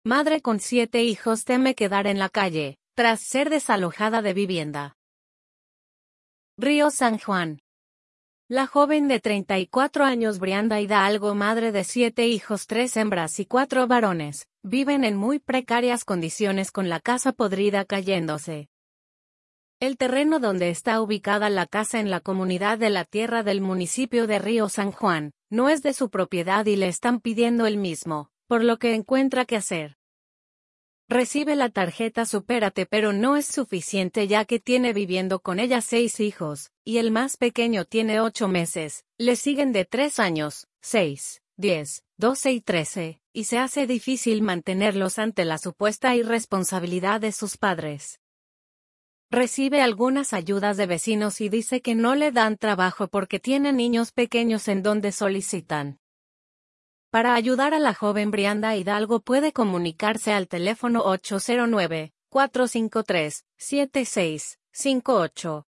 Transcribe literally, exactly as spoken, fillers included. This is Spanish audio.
Madre con siete hijos teme quedar en la calle, tras ser desalojada de vivienda. Río San Juan. La joven de treinta y cuatro años Brianda Hidalgo, madre de siete hijos, tres hembras y cuatro varones, viven en muy precarias condiciones con la casa podrida cayéndose. El terreno donde está ubicada la casa en la comunidad de La Tierra del municipio de Río San Juan, no es de su propiedad y le están pidiendo el mismo, por lo que encuentra que hacer. Recibe la tarjeta Supérate pero no es suficiente ya que tiene viviendo con ella seis hijos, y el más pequeño tiene ocho meses, le siguen de tres años, seis, diez, doce y trece, y se hace difícil mantenerlos ante la supuesta irresponsabilidad de sus padres. Recibe algunas ayudas de vecinos y dice que no le dan trabajo porque tiene niños pequeños en donde solicitan. Para ayudar a la joven Brianda Hidalgo puede comunicarse al teléfono ocho cero nueve, cuatro cinco tres, siete seis cinco ocho.